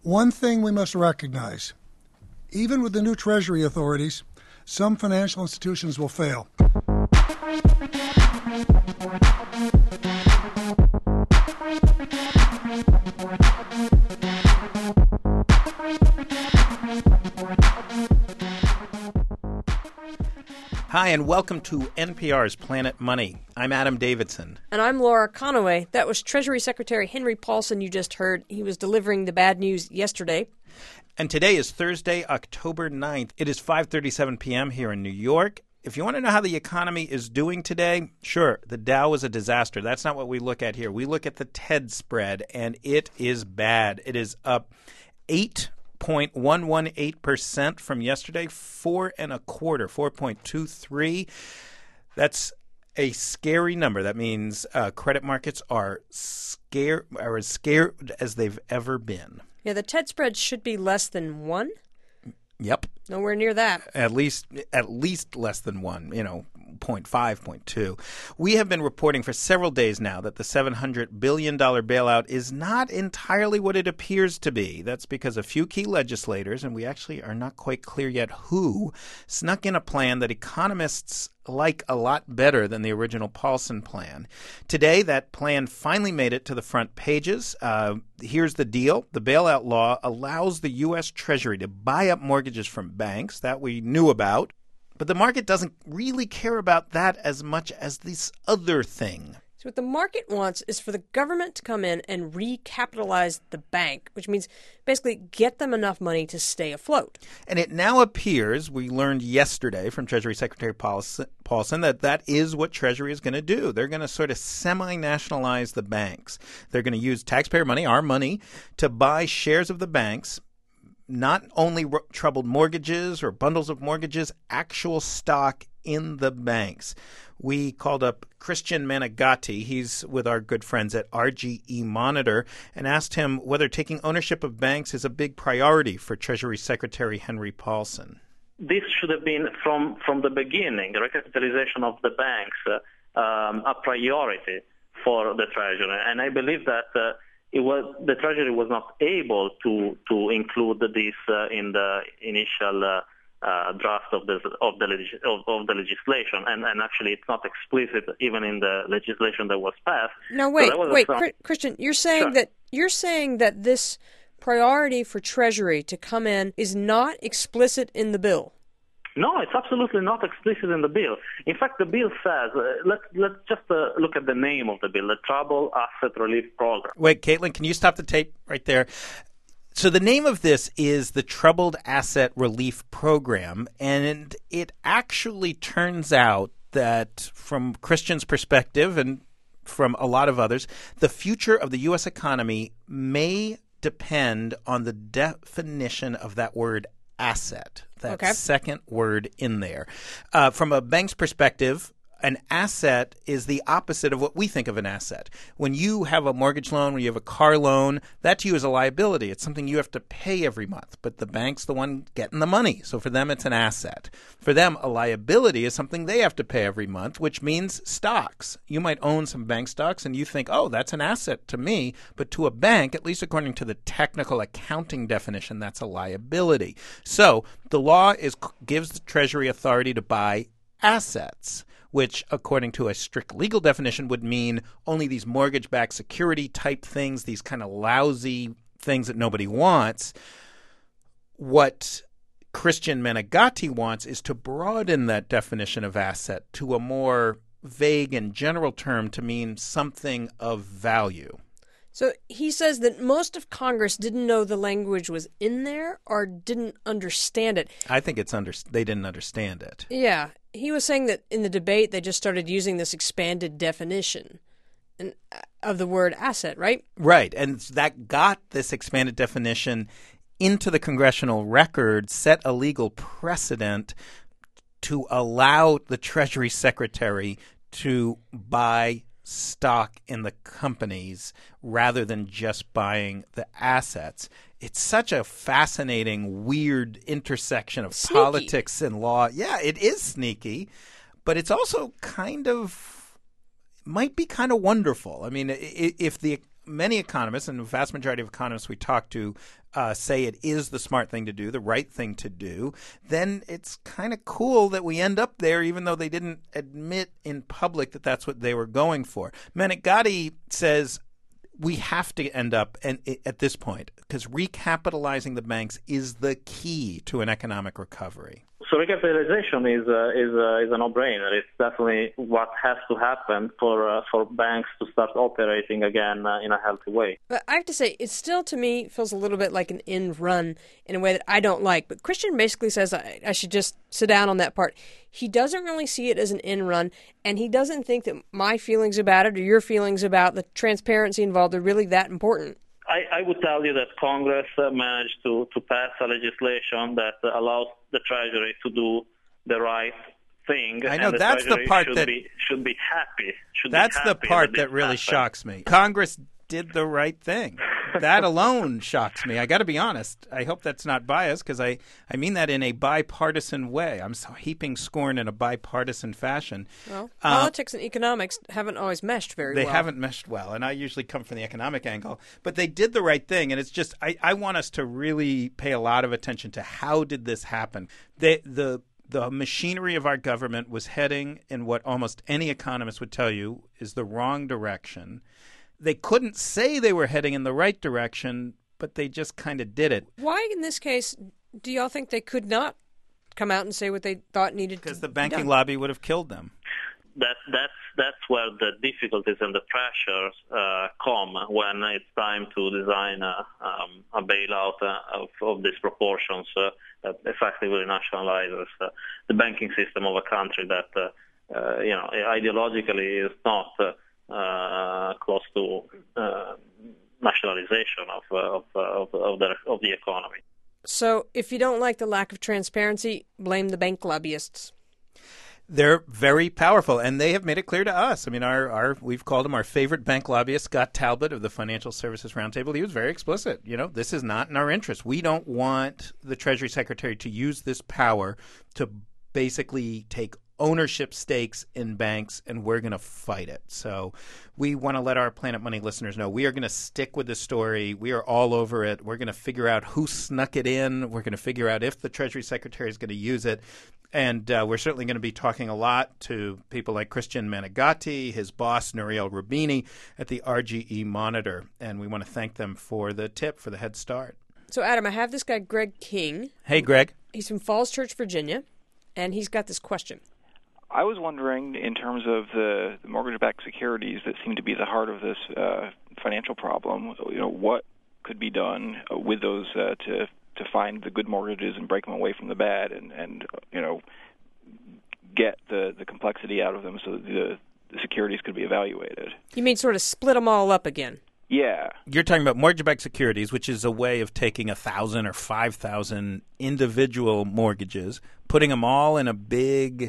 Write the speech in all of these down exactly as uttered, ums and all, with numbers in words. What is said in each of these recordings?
One thing we must recognize, even with the new Treasury authorities, some financial institutions will fail. Hi, and welcome to N P R's Planet Money. I'm Adam Davidson. And I'm Laura Conaway. That was Treasury Secretary Henry Paulson you just heard. He was delivering the bad news yesterday. And today is Thursday, October ninth. It is five thirty-seven p.m. here in New York. If you want to know how the economy is doing today, sure, the Dow was a disaster. That's not what we look at here. We look at the TED spread, and it is bad. It is up eight point one one eight percent from yesterday, four and a quarter, four point two three. That's a scary number. That means uh, credit markets are scared, are as scared as they've ever been. Yeah, the TED spread should be less than one. Yep. Nowhere near that. At least, at least less than one, you know, zero point five, zero point two. We have been reporting for several days now that the seven hundred billion dollars bailout is not entirely what it appears to be. That's because a few key legislators, and we actually are not quite clear yet who, snuck in a plan that economists like a lot better than the original Paulson plan. Today, that plan finally made it to the front pages. Uh, here's the deal. The bailout law allows the U S. Treasury to buy up mortgages from banks. That we knew about. But the market doesn't really care about that as much as this other thing. So what the market wants is for the government to come in and recapitalize the bank, which means basically get them enough money to stay afloat. And it now appears, we learned yesterday from Treasury Secretary Paulson, that that is what Treasury is going to do. They're going to sort of semi-nationalize the banks. They're going to use taxpayer money, our money, to buy shares of the banks. Not only r- troubled mortgages or bundles of mortgages, actual stock in the banks. We called up Christian Menegatti, he's with our good friends at R G E Monitor, and asked him whether taking ownership of banks is a big priority for Treasury Secretary Henry Paulson. This should have been from, from the beginning, the recapitalization of the banks, uh, um, a priority for the Treasury. And I believe that uh, It was the Treasury was not able to to include this uh, in the initial uh, uh, draft of the of the, legis- of, of the legislation, and, and actually it's not explicit even in the legislation that was passed. No, wait, so wait, some... Christian, you're saying sure. that you're saying that this priority for Treasury to come in is not explicit in the bill. No, it's absolutely not explicit in the bill. In fact, the bill says, uh, let's, let's just uh, look at the name of the bill, the Troubled Asset Relief Program. Wait, Caitlin, can you stop the tape right there? So the name of this is the Troubled Asset Relief Program, and it actually turns out that from Christian's perspective and from a lot of others, the future of the U S economy may depend on the definition of that word asset, that okay. second word in there. Uh, from a bank's perspective, an asset is the opposite of what we think of an asset. When you have a mortgage loan, when you have a car loan, that to you is a liability. It's something you have to pay every month, but the bank's the one getting the money. So for them, it's an asset. For them, a liability is something they have to pay every month, which means stocks. You might own some bank stocks and you think, oh, that's an asset to me. But to a bank, at least according to the technical accounting definition, that's a liability. So the law is gives the Treasury authority to buy assets, which, according to a strict legal definition, would mean only these mortgage-backed security type things, these kind of lousy things that nobody wants. What Christian Menegatti wants is to broaden that definition of asset to a more vague and general term to mean something of value. So he says that most of Congress didn't know the language was in there or didn't understand it. I think it's under, they didn't understand it. Yeah. He was saying that in the debate, they just started using this expanded definition of the word asset, right? Right. And that got this expanded definition into the congressional record, set a legal precedent to allow the Treasury Secretary to buy stock in the companies rather than just buying the assets. It's such a fascinating, weird intersection of Sneaky. Politics and law. Yeah, it is sneaky, but it's also kind of, might be kind of wonderful. I mean, if the many economists, and the vast majority of economists we talk to uh, say it is the smart thing to do, the right thing to do, then it's kind of cool that we end up there, even though they didn't admit in public that that's what they were going for. Menegatti says we have to end up and, at this point because recapitalizing the banks is the key to an economic recovery. So recapitalization is uh, is uh, is a no-brainer. It's definitely what has to happen for uh, for banks to start operating again uh, in a healthy way. But I have to say, it still to me feels a little bit like an end run in a way that I don't like. But Christian basically says I, I should just sit down on that part. He doesn't really see it as an end run, and he doesn't think that my feelings about it or your feelings about the transparency involved are really that important. I, I would tell you that Congress uh, managed to, to pass a legislation that uh, allows the Treasury to do the right thing. I know and the that's Treasury the part should that be, should be happy. Should that's be happy the part that, that really happened. shocks me. Congress did the right thing. That alone shocks me. I got to be honest. I hope that's not biased because I, I mean that in a bipartisan way. I'm so heaping scorn in a bipartisan fashion. Well, Uh, politics and economics haven't always meshed very They well. haven't meshed well, and I usually come from the economic angle. But they did the right thing, and it's just I, I want us to really pay a lot of attention to how did this happen. They, the the machinery of our government was heading in what almost any economist would tell you is the wrong direction. They couldn't say they were heading in the right direction, but they just kind of did it. Why, in this case, do y'all think they could not come out and say what they thought needed to be Because the banking done? lobby would have killed them. That that's that's where the difficulties and the pressures uh, come when it's time to design a, um, a bailout uh, of, of these proportions uh, that effectively nationalizes uh, the banking system of a country that uh, uh, you know ideologically is not uh, uh, close to uh, nationalization of uh, of, uh, of of the of the economy. So, if you don't like the lack of transparency, blame the bank lobbyists. They're very powerful, and they have made it clear to us. I mean, our, our we've called him our favorite bank lobbyist, Scott Talbot of the Financial Services Roundtable. He was very explicit. You know, this is not in our interest. We don't want the Treasury Secretary to use this power to basically take ownership stakes in banks, and we're going to fight it. So we want to let our Planet Money listeners know we are going to stick with the story. We are all over it. We're going to figure out who snuck it in. We're going to figure out if the Treasury Secretary is going to use it. And uh, we're certainly going to be talking a lot to people like Christian Menegatti, his boss, Nouriel Roubini, at the R G E Monitor. And we want to thank them for the tip, for the head start. So, Adam, I have this guy, Greg King. Hey, Greg. He's from Falls Church, Virginia, and he's got this question. I was wondering, in terms of the, the mortgage-backed securities that seem to be the heart of this uh, financial problem, you know, what could be done with those uh, to to find the good mortgages and break them away from the bad, and, and you know, get the, the complexity out of them so that the, the securities could be evaluated. You mean sort of split them all up again? Yeah. You're talking about mortgage-backed securities, which is a way of taking a thousand or five thousand individual mortgages, putting them all in a big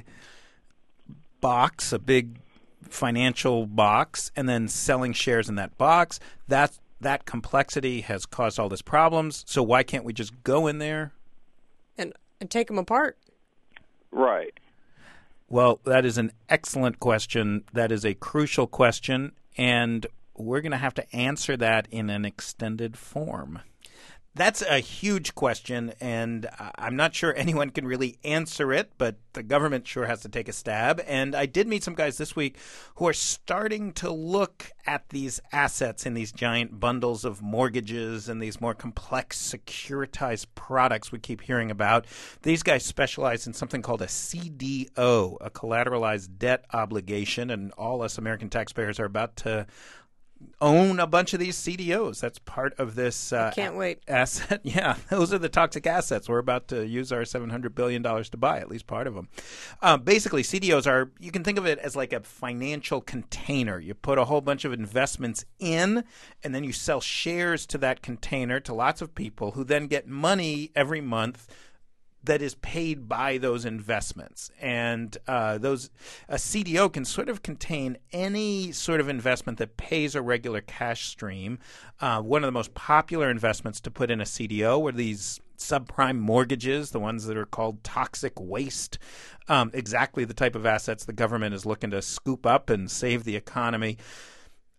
box, a big financial box, and then selling shares in that box. That that complexity has caused all these problems. So why can't we just go in there And, and take them apart? Right. Well, that is an excellent question. That is a crucial question, and we're going to have to answer that in an extended form. That's a huge question, and I'm not sure anyone can really answer it, but the government sure has to take a stab. And I did meet some guys this week who are starting to look at these assets in these giant bundles of mortgages and these more complex securitized products we keep hearing about. These guys specialize in something called a C D O, a collateralized debt obligation, and all us American taxpayers are about to own a bunch of these C D Os. That's part of this uh, Can't wait. asset. Yeah, those are the toxic assets. We're about to use our seven hundred billion dollars to buy, at least part of them. Um, basically, C D Os are, you can think of it as like a financial container. You put a whole bunch of investments in, and then you sell shares to that container to lots of people who then get money every month that is paid by those investments. And uh, those a C D O can sort of contain any sort of investment that pays a regular cash stream. Uh, one of the most popular investments to put in a C D O were these subprime mortgages, the ones that are called toxic waste, um, exactly the type of assets the government is looking to scoop up and save the economy.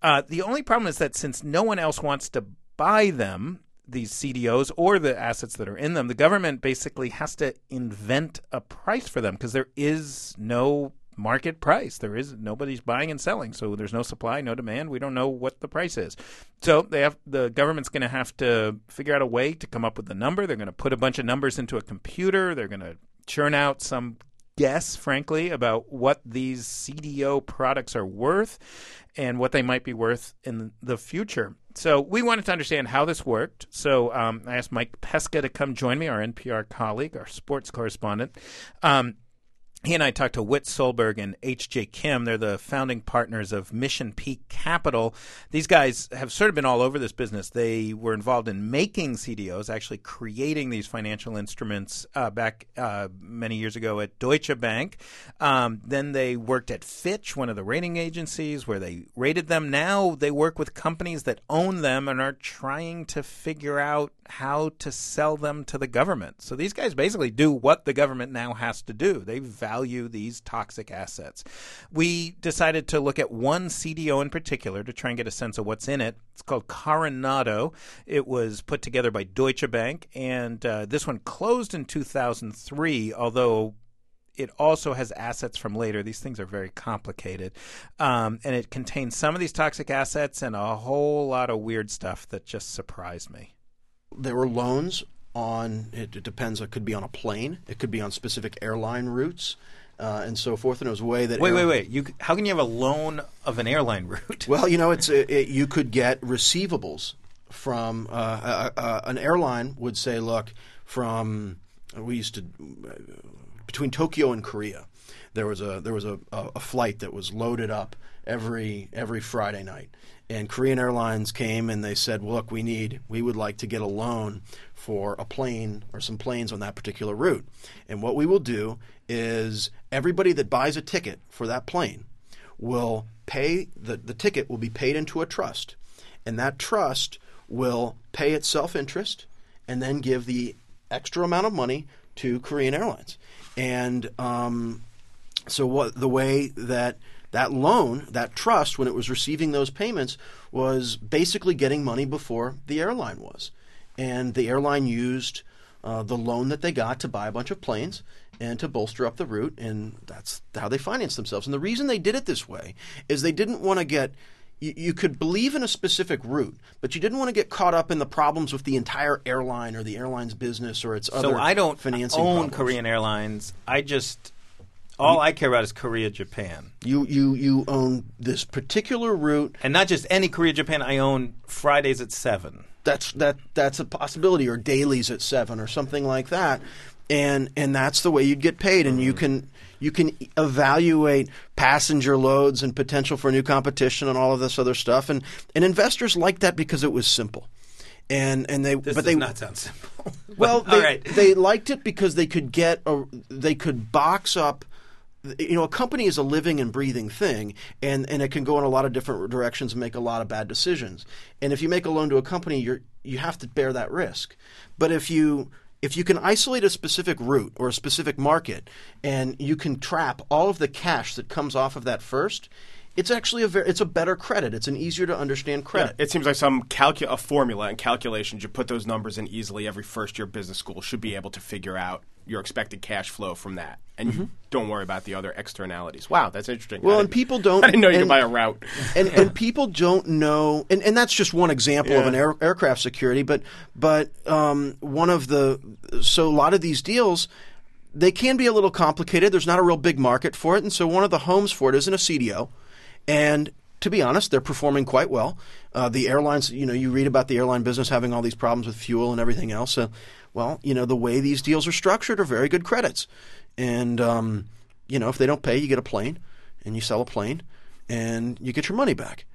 Uh, the only problem is that since no one else wants to buy them, these C D Os or the assets that are in them, the government basically has to invent a price for them because there is no market price. There is nobody's buying and selling, so there's no supply, no demand. We don't know what the price is. So they have the government's going to have to figure out a way to come up with the number. They're going to put a bunch of numbers into a computer. They're going to churn out some guess, frankly, about what these C D O products are worth and what they might be worth in the future. So we wanted to understand how this worked. So um, I asked Mike Pesca to come join me, our N P R colleague, our sports correspondent. Um, He and I talked to Whit Solberg and H J Kim. They're the founding partners of Mission Peak Capital. These guys have sort of been all over this business. They were involved in making C D Os, actually creating these financial instruments uh, back uh, many years ago at Deutsche Bank. Um, then they worked at Fitch, one of the rating agencies, where they rated them. Now they work with companies that own them and are trying to figure out how to sell them to the government. So these guys basically do what the government now has to do. They value these toxic assets. We decided to look at one C D O in particular to try and get a sense of what's in it. It's called Coronado. It was put together by Deutsche Bank, and uh, this one closed in two thousand three, although it also has assets from later. These things are very complicated. Um, and it contains some of these toxic assets and a whole lot of weird stuff that just surprised me. There were loans on, it, it depends, it could be on a plane, it could be on specific airline routes, uh, and so forth. And it was a way that... Wait, air- wait, wait. You, how can you have a loan of an airline route? Well, you know, it's it, it, you could get receivables from, uh, uh, uh, an airline would say, look, from, we used to, uh, between Tokyo and Korea, there was a there was a, a, a flight that was loaded up every every Friday night. And Korean Airlines came and they said, well, look, we need, we would like to get a loan for a plane or some planes on that particular route. And what we will do is everybody that buys a ticket for that plane will pay, the, the ticket will be paid into a trust. And that trust will pay itself interest and then give the extra amount of money to Korean Airlines. And um, so what the way that that loan, that trust, when it was receiving those payments, was basically getting money before the airline was. And the airline used uh, the loan that they got to buy a bunch of planes and to bolster up the route, and that's how they financed themselves. And the reason they did it this way is they didn't want to get you, – you could believe in a specific route, but you didn't want to get caught up in the problems with the entire airline or the airline's business or its other So I don't financing own problems. Korean Airlines. I just – all I care about is Korea, Japan. You, you, you own this particular route. And not just any Korea, Japan. I own Fridays at seven. That's that that's a possibility, or dailies at seven or something like that. And and that's the way you'd get paid. And you can you can evaluate passenger loads and potential for new competition and all of this other stuff. And and investors liked that because it was simple. And and they This but does they not sound simple. well All they, right. they liked it because they could get a, they could box up. You know, a company is a living and breathing thing, and, and it can go in a lot of different directions and make a lot of bad decisions. And if you make a loan to a company, you're you have to bear that risk. But if you if you can isolate a specific route or a specific market, and you can trap all of the cash that comes off of that first, it's actually a very, it's a better credit. It's an easier to understand credit. Yeah, it seems like some calcu- a formula and calculations. You put those numbers in easily. Every first year business school should be able to figure out your expected cash flow from that, and mm-hmm. you don't worry about the other externalities. Wow, that's interesting. Well, I and people don't. I didn't know you and, could buy a route. and and people don't know, and, and that's just one example yeah. of an air, aircraft security. But but um, one of the so a lot of these deals, they can be a little complicated. There's not a real big market for it, and so one of the homes for it isn't a C D O, and to be honest, they're performing quite well. Uh, the airlines, you know, you read about the airline business having all these problems with fuel and everything else. So, well, you know, the way these deals are structured are very good credits. And, um, you know, if they don't pay, you get a plane, and you sell a plane, and you get your money back.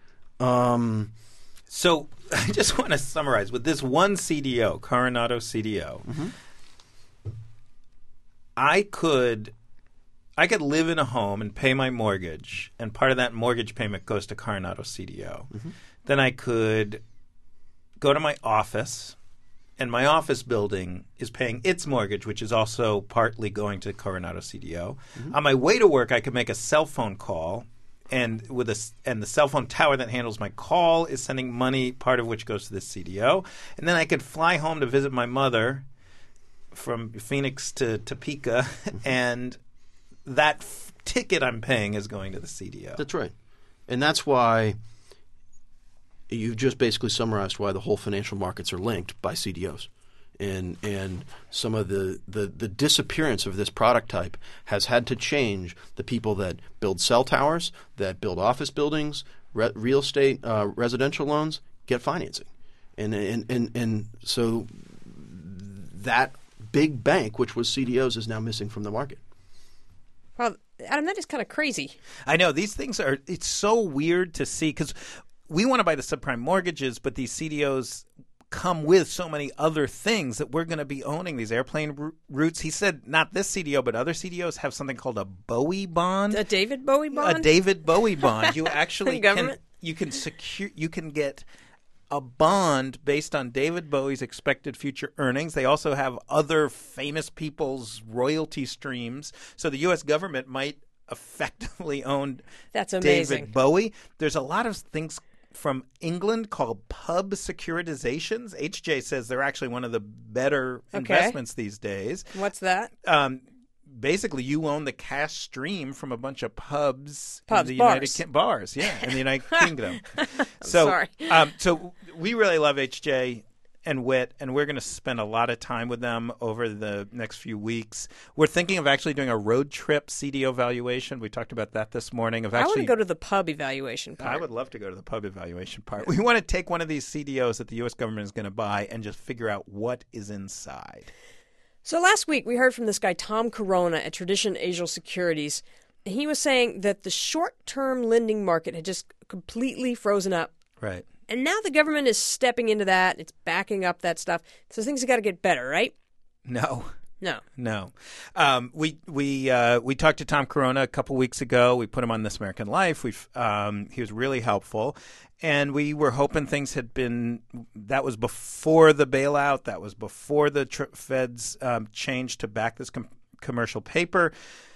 Um, so I just want to summarize. With this one C D O, Coronado C D O, mm-hmm. I could... I could live in a home and pay my mortgage, and part of that mortgage payment goes to Coronado C D O. Mm-hmm. Then I could go to my office, and my office building is paying its mortgage, which is also partly going to Coronado C D O. Mm-hmm. On my way to work, I could make a cell phone call, and with a, and the cell phone tower that handles my call is sending money, part of which goes to the C D O. And then I could fly home to visit my mother from Phoenix to Topeka, and that f- ticket I'm paying is going to the C D O. That's right. And that's why you've just basically summarized why the whole financial markets are linked by C D Os. And and some of the, the, the disappearance of this product type has had to change the people that build cell towers, that build office buildings, re- real estate, uh, residential loans, get financing. And, and, and, and so that big bank, which was C D Os, is now missing from the market. Well, Adam, that is kind of crazy. I know. These things are – it's so weird to see because we want to buy the subprime mortgages, but these C D Os – come with so many other things that we're going to be owning these airplane r- routes. He said not this C D O, but other C D Os have something called a Bowie bond. A David Bowie bond? A David Bowie bond. You actually can government? you can secure you can get a bond based on David Bowie's expected future earnings. They also have other famous people's royalty streams. So the U S government might effectively own That's amazing. David Bowie. There's a lot of things from England called pub securitizations. H J says they're actually one of the better Okay. investments these days. What's that? Um, basically, you own the cash stream from a bunch of pubs, Pubs, in the United bars. Ki- bars, yeah, in the United Kingdom. so, sorry. um, so we really love H J and Whit, and we're going to spend a lot of time with them over the next few weeks. We're thinking of actually doing a road trip C D O valuation. We talked about that this morning. Of I want actually to go to the pub evaluation part. I would love to go to the pub evaluation part. We want to take one of these C D Os that the U S government is going to buy and just figure out what is inside. So last week we heard from this guy, Tom Corona at Tradition Asia Securities. He was saying that the short-term lending market had just completely frozen up. Right. And now the government is stepping into that. It's backing up that stuff. So things have got to get better, right? No. No. No. Um, we we uh, we talked to Tom Corona a couple weeks ago. We put him on This American Life. We've um, he was really helpful, and we were hoping things had been. That was before the bailout. That was before the tr- Fed's um, change to back this com- commercial paper.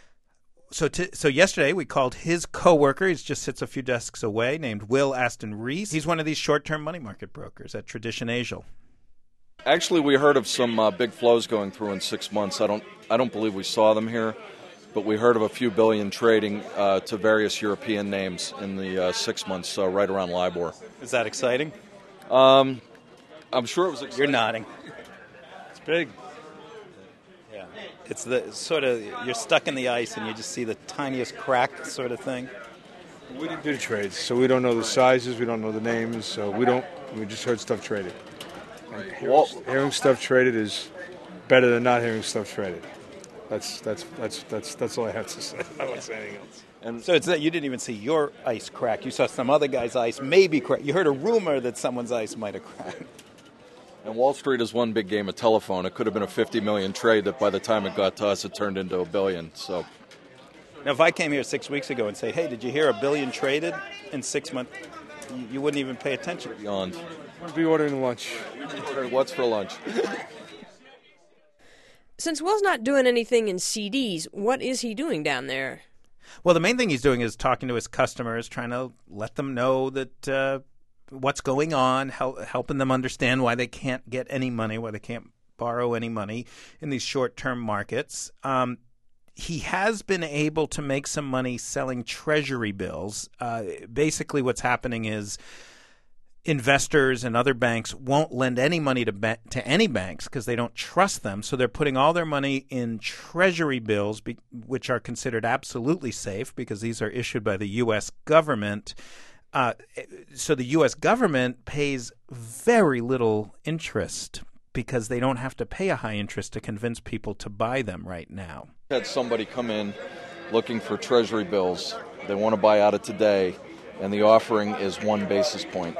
So to, so yesterday we called his coworker. He just sits a few desks away, named Will Aston Reese. He's one of these short-term money market brokers at Tradition Asia. Actually, we heard of some uh, big flows going through in six months. I don't, I don't believe we saw them here, but we heard of a few billion trading uh, to various European names in the uh, six months, uh, right around LIBOR. Is that exciting? Um, I'm sure it was exciting. You're nodding. It's big. Yeah, it's the sort of you're stuck in the ice and you just see the tiniest crack, sort of thing. We didn't do the trades, so we don't know the sizes, we don't know the names, so we don't. We just heard stuff traded. And hearing, Well- hearing stuff traded is better than not hearing stuff traded. That's that's that's that's that's all I have to say. I don't say anything else. And so it's that you didn't even see your ice crack. You saw some other guy's ice maybe crack. You heard a rumor that someone's ice might have cracked. And Wall Street is one big game of telephone. It could have been a fifty million trade that by the time it got to us, it turned into a billion. So Now, if I came here six weeks ago and say, "Hey, did you hear a billion traded in six months?" You, you wouldn't even pay attention. beyond. We'll be ordering lunch. What's for lunch? Since Will's not doing anything in C Ds, what is he doing down there? Well, the main thing he's doing is talking to his customers, trying to let them know that uh, what's going on, help, helping them understand why they can't get any money, why they can't borrow any money in these short-term markets. Um, he has been able to make some money selling treasury bills. Uh, basically, what's happening is investors and other banks won't lend any money to ba- to any banks because they don't trust them. So they're putting all their money in treasury bills, be- which are considered absolutely safe because these are issued by the U S government. Uh, so the U S government pays very little interest because they don't have to pay a high interest to convince people to buy them right now. Had somebody come in looking for treasury bills. They want to buy out of today, and the offering is one basis point.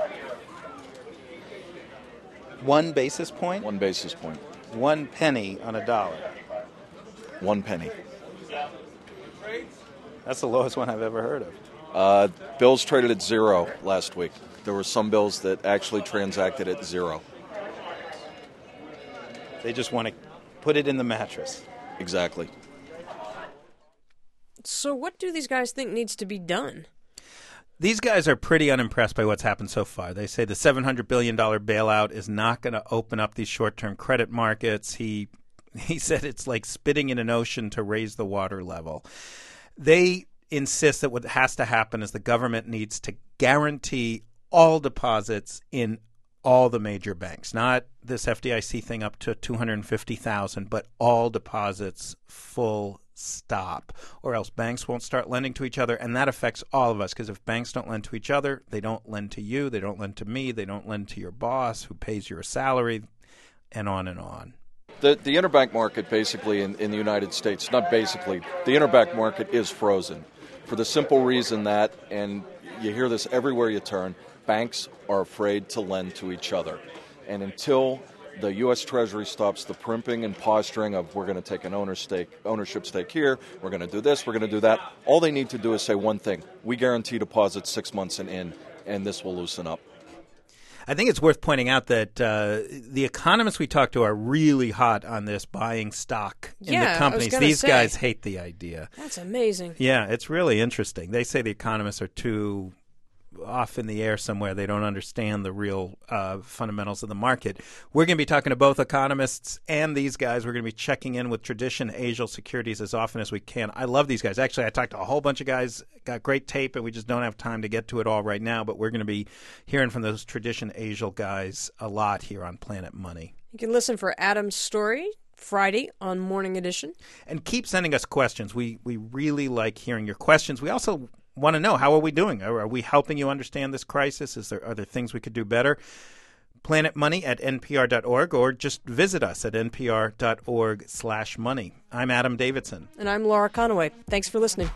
One basis point? One basis point. One penny on a dollar. One penny. That's the lowest one I've ever heard of. Uh, bills traded at zero last week. There were some bills that actually transacted at zero. They just want to put it in the mattress. Exactly. So what do these guys think needs to be done? These guys are pretty unimpressed by what's happened so far. They say the seven hundred billion dollars bailout is not going to open up these short-term credit markets. He he said it's like spitting in an ocean to raise the water level. They insist that what has to happen is the government needs to guarantee all deposits in all the major banks, not this F D I C thing up to two hundred fifty thousand, but all deposits full stop, or else banks won't start lending to each other, and that affects all of us, because if banks don't lend to each other, they don't lend to you, they don't lend to me, they don't lend to your boss who pays you a salary, and on and on. The, the interbank market basically in, in the United States, not basically, the interbank market is frozen for the simple reason that, and you hear this everywhere you turn, banks are afraid to lend to each other. And until the U S Treasury stops the primping and posturing of we're going to take an owner stake, ownership stake here, we're going to do this, we're going to do that, all they need to do is say one thing: we guarantee deposits six months and in, and this will loosen up. I think it's worth pointing out that uh, the economists we talk to are really hot on this buying stock in Yeah, the companies. I was gonna These say. guys hate the idea. That's amazing. Yeah, it's really interesting. They say the economists are too off in the air somewhere. They don't understand the real uh, fundamentals of the market. We're going to be talking to both economists and these guys. We're going to be checking in with Tradition Asia Securities as often as we can. I love these guys. Actually, I talked to a whole bunch of guys, got great tape, and we just don't have time to get to it all right now, but we're going to be hearing from those Tradition Asia guys a lot here on Planet Money. You can listen for Adam's story Friday on Morning Edition. And keep sending us questions. We we really like hearing your questions. We also want to know, how are we doing? Are, are we helping you understand this crisis? Is there are there things we could do better? Planet Money at N P R dot org, or just visit us at N P R dot org slash money. I'm Adam Davidson. And I'm Laura Conaway. Thanks for listening.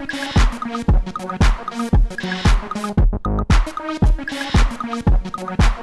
We'll be right back.